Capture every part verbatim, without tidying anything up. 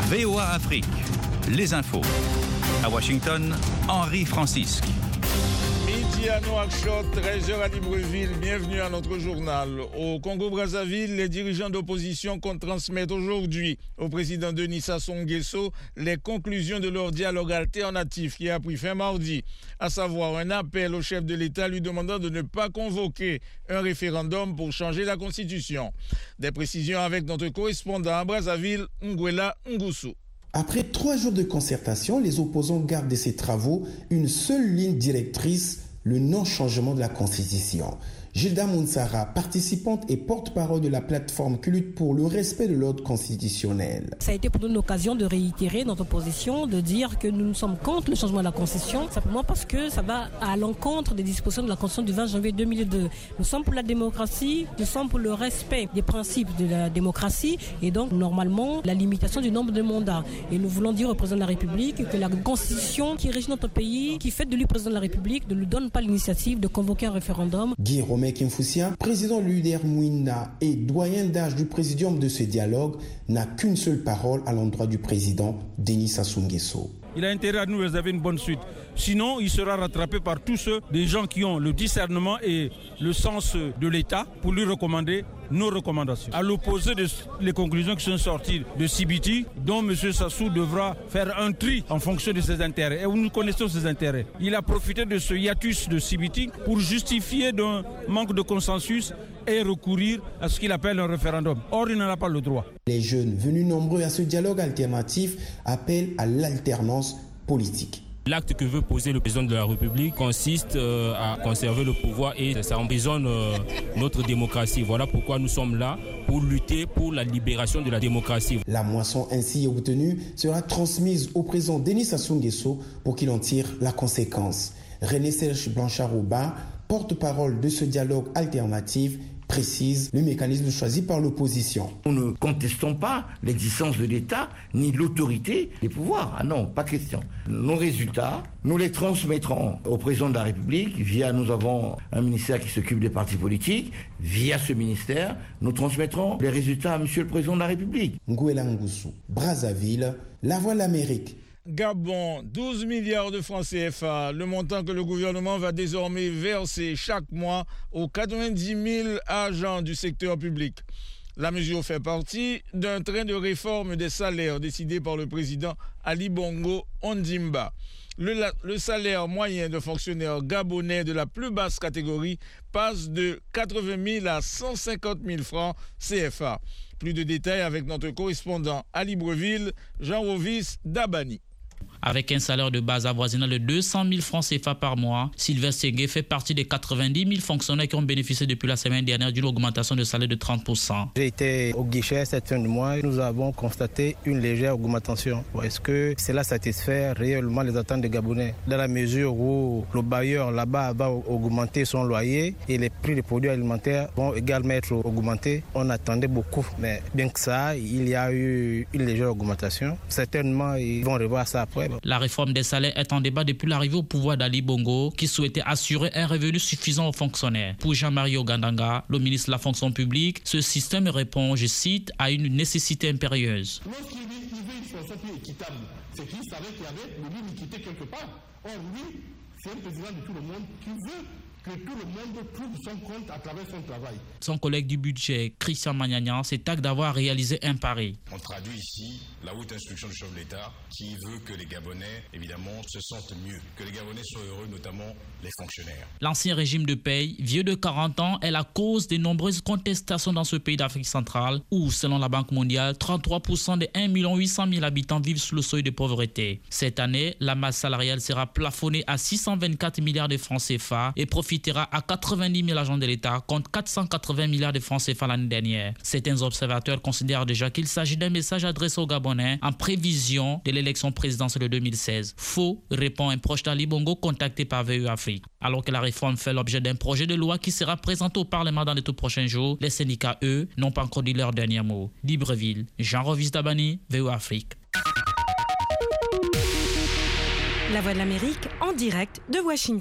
V O A Afrique, les infos. À Washington, Henri Francisque. Midi à Nouakchott, treize heures à Libreville, bienvenue à notre journal. Au Congo-Brazzaville, les dirigeants d'opposition comptent transmettre aujourd'hui au président Denis Sassou Nguesso les conclusions de leur dialogue alternatif qui a pris fin mardi, à savoir un appel au chef de l'État lui demandant de ne pas convoquer un référendum pour changer la Constitution. Des précisions avec notre correspondant à Brazzaville, Nguela Ngusu. Après trois jours de concertation, les opposants gardent de ces travaux une seule ligne directrice, le non-changement de la Constitution. Gilda Mounsara, participante et porte-parole de la plateforme qui lutte pour le respect de l'ordre constitutionnel. Ça a été pour nous une occasion de réitérer notre position, de dire que nous sommes contre le changement de la Constitution, simplement parce que ça va à l'encontre des dispositions de la Constitution du vingt janvier deux mille deux. Nous sommes pour la démocratie, nous sommes pour le respect des principes de la démocratie et donc normalement la limitation du nombre de mandats. Et nous voulons dire au président de la République que la Constitution qui régit notre pays, qui fait de lui président de la République, ne lui donne pas l'initiative de convoquer un référendum. Guy Romain Kimfoussia, président de l'U D R Mouina et doyen d'âge du présidium de ce dialogue, n'a qu'une seule parole à l'endroit du président Denis Sassou Nguesso. Il a intérêt à nous réserver une bonne suite. Sinon, il sera rattrapé par tous ceux, des gens qui ont le discernement et le sens de l'État pour lui recommander nos recommandations. À l'opposé des conclusions qui sont sorties de C B T, dont M. Sassou devra faire un tri en fonction de ses intérêts. Et nous connaissons ses intérêts. Il a profité de ce hiatus de C B T pour justifier d'un manque de consensus et recourir à ce qu'il appelle un référendum. Or, il n'en a pas le droit. Les jeunes venus nombreux à ce dialogue alternatif appellent à l'alternance politique. L'acte que veut poser le président de la République consiste euh, à conserver le pouvoir et ça emprisonne euh, notre démocratie. Voilà pourquoi nous sommes là, pour lutter pour la libération de la démocratie. La moisson ainsi obtenue sera transmise au président Denis Sassou Nguesso pour qu'il en tire la conséquence. René Serge Blanchard-Aubin, porte-parole de ce dialogue alternatif, précise le mécanisme choisi par l'opposition. Nous ne contestons pas l'existence de l'État ni l'autorité des pouvoirs. Ah non, pas de question. Nos résultats, nous les transmettrons au président de la République via, nous avons un ministère qui s'occupe des partis politiques, via ce ministère, nous transmettrons les résultats à monsieur le président de la République. Nguela Ngusu, Brazzaville, La Voix de l'Amérique. Gabon, douze milliards de francs C F A, le montant que le gouvernement va désormais verser chaque mois aux quatre-vingt-dix mille agents du secteur public. La mesure fait partie d'un train de réforme des salaires décidé par le président Ali Bongo Ondimba. Le, le salaire moyen de fonctionnaires gabonais de la plus basse catégorie passe de quatre-vingt mille à cent cinquante mille francs C F A. Plus de détails avec notre correspondant à Libreville, Jean-Rovis Dabani. Avec un salaire de base avoisinant de deux cent mille francs C F A par mois, Sylvain Ségué fait partie des quatre-vingt-dix mille fonctionnaires qui ont bénéficié depuis la semaine dernière d'une augmentation de salaire de trente pour cent. J'ai été au guichet cette fin de mois et nous avons constaté une légère augmentation. Est-ce que cela satisfait réellement les attentes des Gabonais dans la mesure où le bailleur là-bas va augmenter son loyer et les prix des produits alimentaires vont également être augmentés? On attendait beaucoup, mais bien que ça, il y a eu une légère augmentation. Certainement, ils vont revoir ça après. La réforme des salaires est en débat depuis l'arrivée au pouvoir d'Ali Bongo, qui souhaitait assurer un revenu suffisant aux fonctionnaires. Pour Jean-Marie Ogandanga, le ministre de la fonction publique, ce système répond, je cite, à une nécessité impérieuse. Lorsqu'il veut une fonction plus équitable, c'est qu'il savait qu'il y avait de l'iniquité quelque part. Or, lui, c'est un président de tout le monde qui veut que tout le monde trouve son compte à travers son travail. Son collègue du budget, Christian Magnagnan, s'étaque d'avoir réalisé un pari. On traduit ici la haute instruction du chef de l'État qui veut que les Gabonais, évidemment, se sentent mieux, que les Gabonais soient heureux, notamment les fonctionnaires. L'ancien régime de paye, vieux de quarante ans, est la cause des nombreuses contestations dans ce pays d'Afrique centrale où, selon la Banque mondiale, trente-trois pour cent des un million huit cent mille habitants vivent sous le seuil de pauvreté. Cette année, la masse salariale sera plafonnée à six cent vingt-quatre milliards de francs C F A et profitera à quatre-vingt-dix mille agents de l'État contre quatre cent quatre-vingts milliards de francs C F A l'année dernière. Certains observateurs considèrent déjà qu'il s'agit d'un message adressé aux Gabonais en prévision de l'élection présidentielle de deux mille seize. Faux, répond un proche d'Ali Bongo contacté par V E Afrique. Alors que la réforme fait l'objet d'un projet de loi qui sera présenté au Parlement dans les tout prochains jours, les syndicats, eux, n'ont pas encore dit leur dernier mot. Libreville, Jean-Rovis Dabani, V E Afrique. La Voix de l'Amérique en direct de Washington.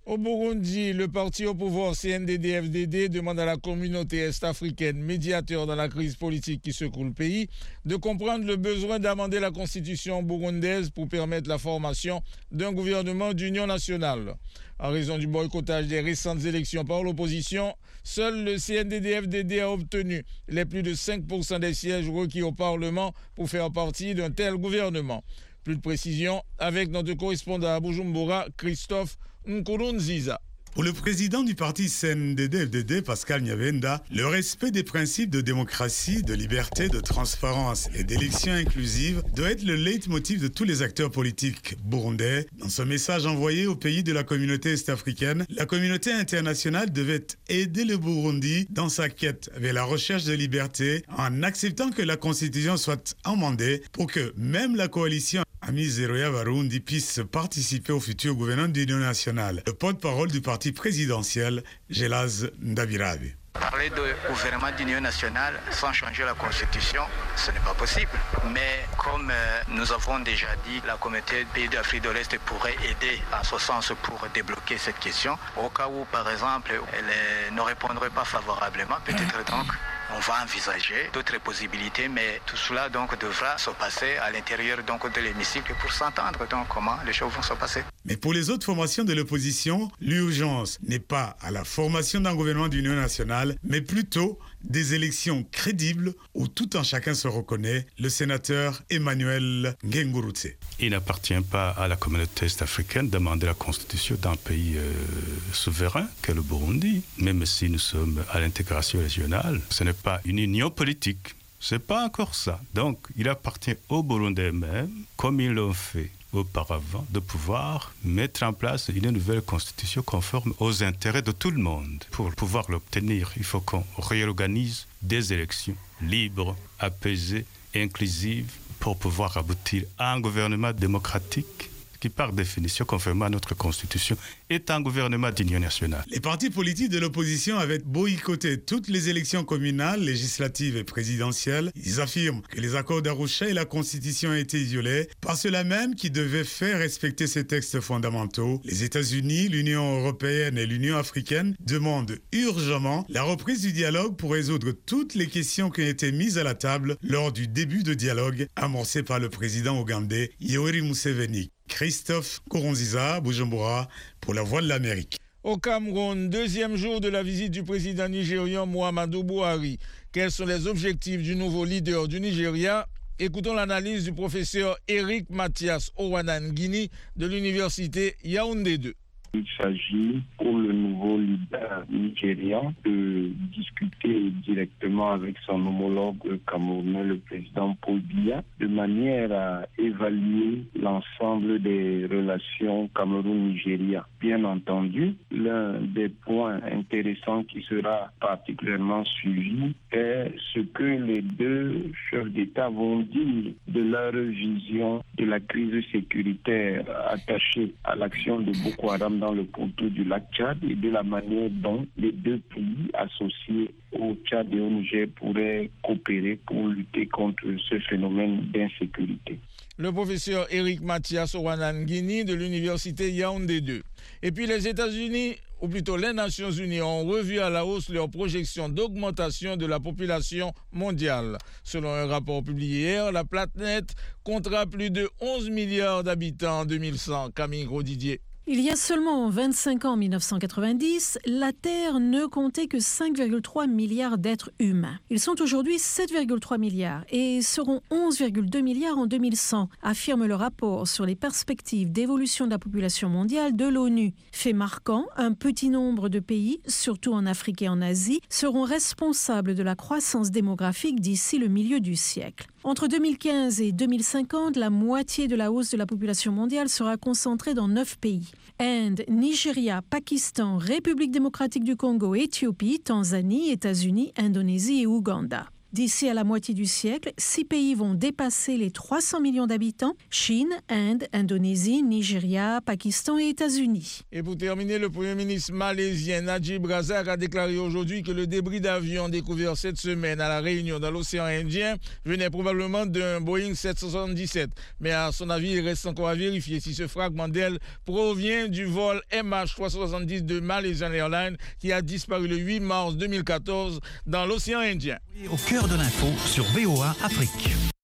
Au Burundi, le parti au pouvoir C N D D F D D demande à la communauté est-africaine, médiateur dans la crise politique qui secoue le pays, de comprendre le besoin d'amender la constitution burundaise pour permettre la formation d'un gouvernement d'union nationale. En raison du boycottage des récentes élections par l'opposition, seul le C N D D F D D a obtenu les plus de cinq pour cent des sièges requis au Parlement pour faire partie d'un tel gouvernement. Plus de précisions avec notre correspondant à Bujumbura, Christophe Nkurunziza. Pour le président du parti C N D D F D D, Pascal Nyabenda, le respect des principes de démocratie, de liberté, de transparence et d'élections inclusives doit être le leitmotiv de tous les acteurs politiques burundais. Dans son message envoyé aux pays de la communauté est-africaine, la communauté internationale devait aider le Burundi dans sa quête vers la recherche de liberté en acceptant que la constitution soit amendée pour que même la coalition Amis Zeroya Barundi puisse participer au futur gouvernement d'union nationale. Le porte-parole du parti présidentiel, Gelaz Ndabirabe. Parler de gouvernement d'union nationale sans changer la constitution, ce n'est pas possible. Mais comme euh, nous avons déjà dit, la communauté des pays d'Afrique de l'Est pourrait aider en ce sens pour débloquer cette question. Au cas où, par exemple, elle ne répondrait pas favorablement, peut-être donc on va envisager d'autres possibilités, mais tout cela donc devra se passer à l'intérieur donc de l'hémicycle pour s'entendre donc comment les choses vont se passer. Mais pour les autres formations de l'opposition, l'urgence n'est pas à la formation d'un gouvernement d'union nationale, mais plutôt des élections crédibles où tout un chacun se reconnaît, le sénateur Emmanuel Ngengurutse. Il n'appartient pas à la communauté est-africaine d'amender la constitution d'un pays euh, souverain qu'est le Burundi, même si nous sommes à l'intégration régionale. Ce n'est pas une union politique, ce n'est pas encore ça. Donc il appartient aux Burundais eux-mêmes, comme ils l'ont fait auparavant, de pouvoir mettre en place une nouvelle constitution conforme aux intérêts de tout le monde. Pour pouvoir l'obtenir, il faut qu'on réorganise des élections libres, apaisées, inclusives, pour pouvoir aboutir à un gouvernement démocratique qui, par définition, conformément à notre Constitution, est un gouvernement d'union nationale. Les partis politiques de l'opposition avaient boycotté toutes les élections communales, législatives et présidentielles. Ils affirment que les accords d'Arusha et la Constitution ont été violés par ceux-là même qui devaient faire respecter ces textes fondamentaux. Les États-Unis, l'Union européenne et l'Union africaine demandent urgemment la reprise du dialogue pour résoudre toutes les questions qui ont été mises à la table lors du début de dialogue amorcé par le président ougandais Yoweri Museveni. Christophe Nkurunziza, Bujumbura, pour la Voix de l'Amérique. Au Cameroun, deuxième jour de la visite du président nigérian Muhammadu Buhari. Quels sont les objectifs du nouveau leader du Nigeria? Écoutons l'analyse du professeur Eric Mathias Owanangini de l'université Yaoundé deux. Il s'agit pour le nouveau leader nigérian de discuter directement avec son homologue camerounais, le président Paul Biya, de manière à évaluer l'ensemble des relations Cameroun-Nigeria. Bien entendu, l'un des points intéressants qui sera particulièrement suivi est ce que les deux chefs d'État vont dire de leur vision de la crise sécuritaire attachée à l'action de Boko Haram dans le contour du lac Tchad et de la manière dont les deux pays associés au Tchad et au Niger pourraient coopérer pour lutter contre ce phénomène d'insécurité. Le professeur Eric Mathias Owanangini de l'université Yaoundé deux. Et puis les États-Unis, ou plutôt les Nations Unies, ont revu à la hausse leurs projections d'augmentation de la population mondiale. Selon un rapport publié hier, la planète comptera plus de onze milliards d'habitants en deux mille cent. Camille Grosdidier. Il y a seulement vingt-cinq ans, en mille neuf cent quatre-vingt-dix, la Terre ne comptait que cinq virgule trois milliards d'êtres humains. Ils sont aujourd'hui sept virgule trois milliards et seront onze virgule deux milliards en deux mille cent, affirme le rapport sur les perspectives d'évolution de la population mondiale de l'ONU. Fait marquant, un petit nombre de pays, surtout en Afrique et en Asie, seront responsables de la croissance démographique d'ici le milieu du siècle. Entre deux mille quinze et deux mille cinquante, la moitié de la hausse de la population mondiale sera concentrée dans neuf pays. Inde, Nigeria, Pakistan, République démocratique du Congo, Éthiopie, Tanzanie, États-Unis, Indonésie et Ouganda. D'ici à la moitié du siècle, six pays vont dépasser les trois cents millions d'habitants, Chine, Inde, Indonésie, Nigeria, Pakistan et États-Unis. Et pour terminer, le Premier ministre malaisien Najib Razak a déclaré aujourd'hui que le débris d'avion découvert cette semaine à La Réunion dans l'océan Indien venait probablement d'un Boeing sept cent soixante-dix-sept. Mais à son avis, il reste encore à vérifier si ce fragment d'aile provient du vol M H trois cent soixante-dix de Malaysian Airlines qui a disparu le huit mars deux mille quatorze dans l'océan Indien. Au cœur de l'info sur V O A Afrique.